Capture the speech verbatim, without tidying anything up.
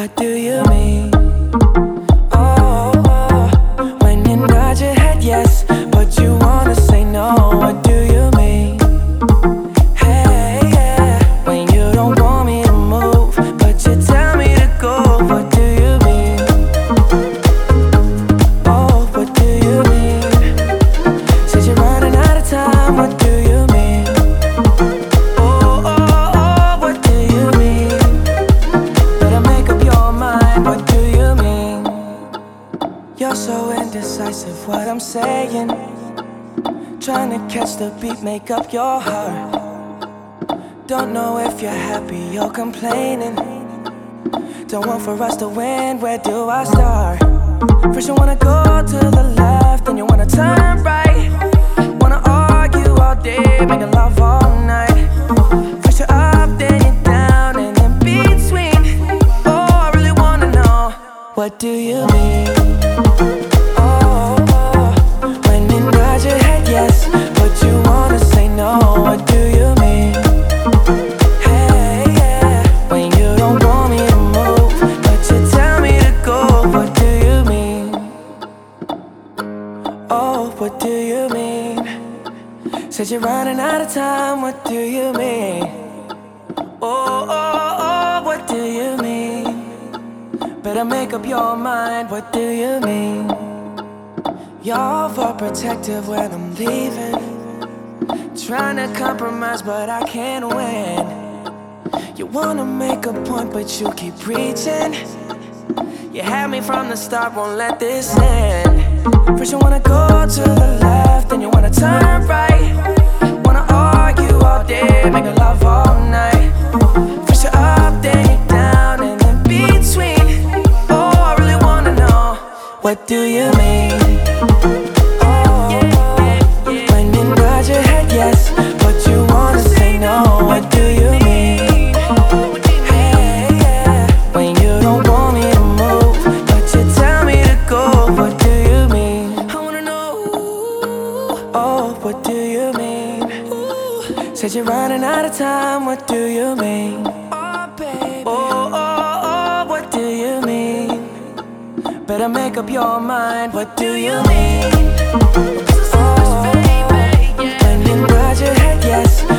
what do you mean? Oh, oh, when you nod your head yes, but you wanna say no, what do you mean? Hey, yeah, when you don't want me to move, but you tell me to go, what do you mean? Oh, what do you mean? Said you're running out of time, what do you mean? Oh, oh, oh, what do you mean? Better make up your mind, what do you mean? You're so indecisive, what I'm saying. Trying to catch the beat, make up your heart. Don't know if you're happy or complaining. Don't want for us to win, where do I start? First you wanna go to the left, then you wanna turn right. Wanna argue all day, making love all night. First you're up, then you're down, and in between. Oh, I really wanna know, what do you mean? Oh, oh, when you nod your head yes, but you wanna say no, what do you mean? Hey, yeah, when you don't want me to move, but you tell me to go, what do you mean? Oh, what do you mean? Said you're running out of time, what do you mean? Oh, oh, oh, what do you mean? Better make up your mind, what do you mean? You're overprotective when I'm leaving. Trying to compromise, but I can't win. You wanna make a point, but you keep preaching. You had me from the start, won't let this end. First you wanna go to the left, then you wanna turn right. Wanna argue all day, making love all night. First you're up, then you're down, and in between. Oh, I really wanna know, what do you mean? Oh, when you nod your head yes, but you wanna say no, what do you mean? Hey, yeah, when you don't want me to move, but you tell me to go, what do you mean? I wanna know, oh, what do you mean? Said you're running out of time, what do you mean? Oh, baby. Oh, oh, oh, what do you mean? Better make up your mind, what do you mean? Oh, when you nod your head yes,